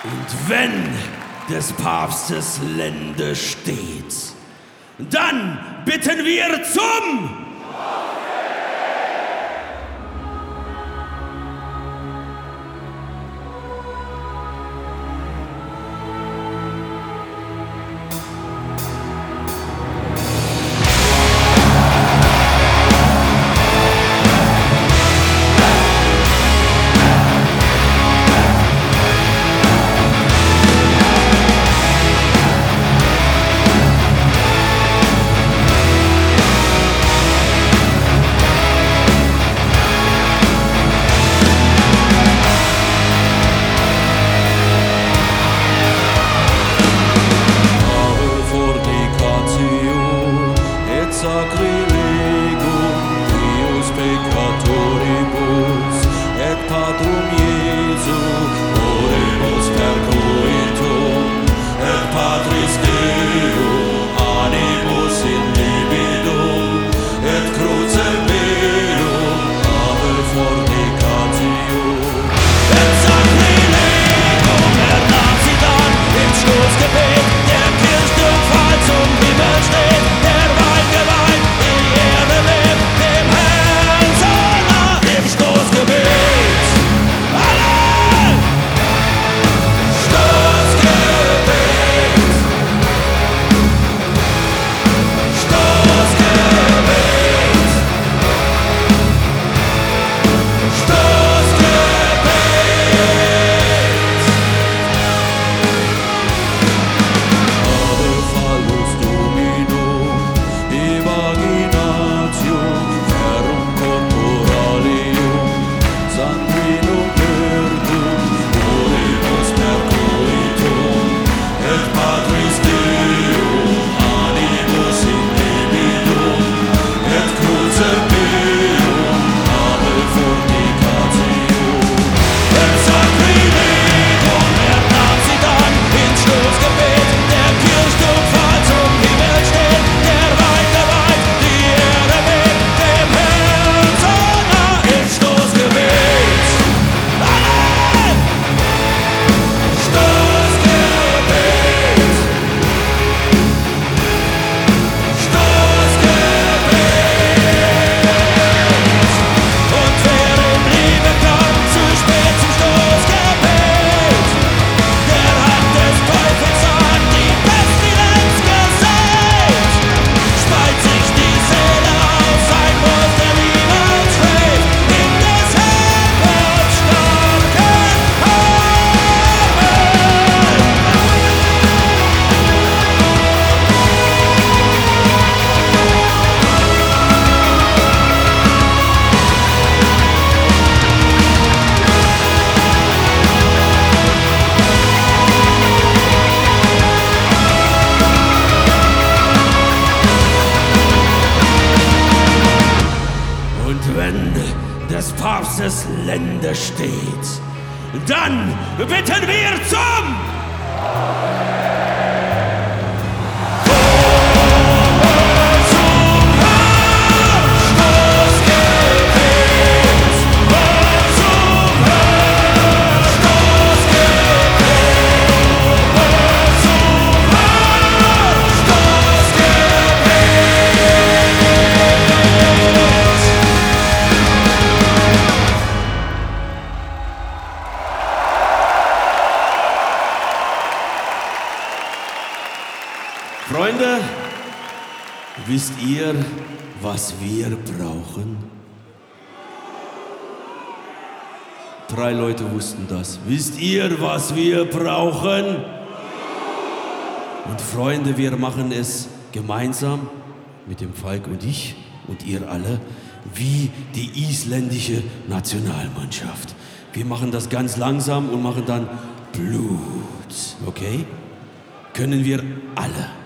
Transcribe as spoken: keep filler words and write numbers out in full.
Und wenn des Papstes Lende steht, dann bitten wir zum Sacrilegum Deus peccatoribus et Patrum Iesu oremus percoitum et Patris Deum animus in libidum et crucem meum ave fornicatio et Sacrilegum er nahm sie dann im Stoßgebet der Kirchdurchfall zum Himmel steht der Weingeweiht des Papstes Lende steht, dann bitten wir zum Freunde, wisst ihr, was wir brauchen? Drei Leute wussten das. Wisst ihr, was wir brauchen? Und Freunde, wir machen es gemeinsam mit dem Falk und ich und ihr alle, wie die isländische Nationalmannschaft. Wir machen das ganz langsam und machen dann Blut, okay? Können wir alle.